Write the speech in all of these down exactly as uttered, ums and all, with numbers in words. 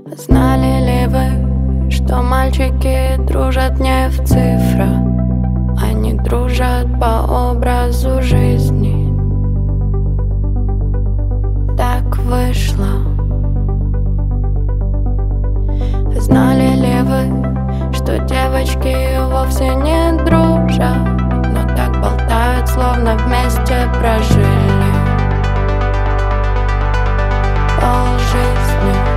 Знали ли вы, что мальчики дружат не в цифрах, они дружат по образу жизни? Так вышло. Знали ли вы, что девочки вовсе не дружат, но так болтают, словно вместе прожили полжизни?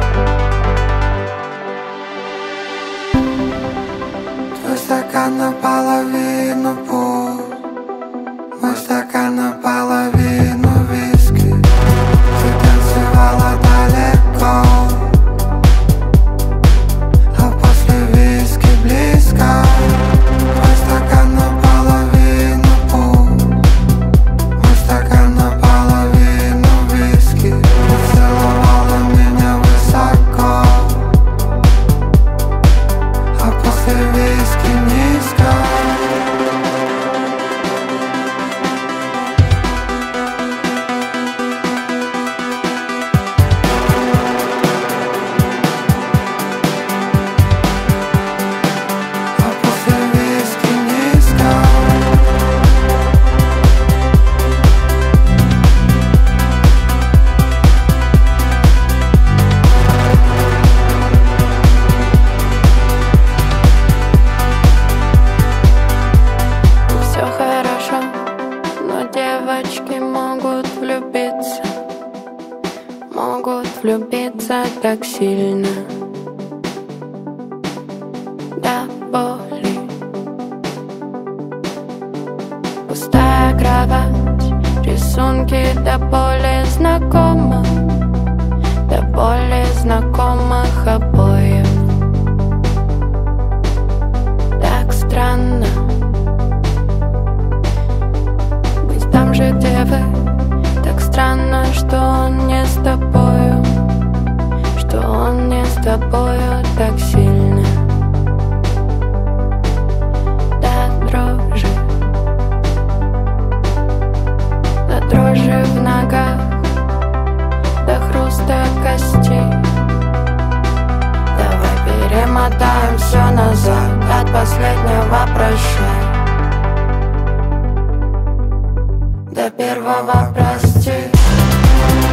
Твой стакан наполовину пуст, мой стакан наполовину виски. Ты танцевала далеко, а после виски близко. Твой стакан наполовину пуст, мой стакан наполовину виски. Ты целовала меня высоко, а после виски низко. А после виски низко. Все хорошо, но девочки могут влюбиться, могут влюбиться так сильно до боли. Пустая кровать, рисунки до боли знакомых, до боли знакомых обоев. Так странно быть там же, где вы. Так странно, что он не с тобою, что он не с тобою так сильно. До дрожи, до дрожи в ногах, до хруста костей. Давай перемотаем все назад, от последнего прощай до первого прости.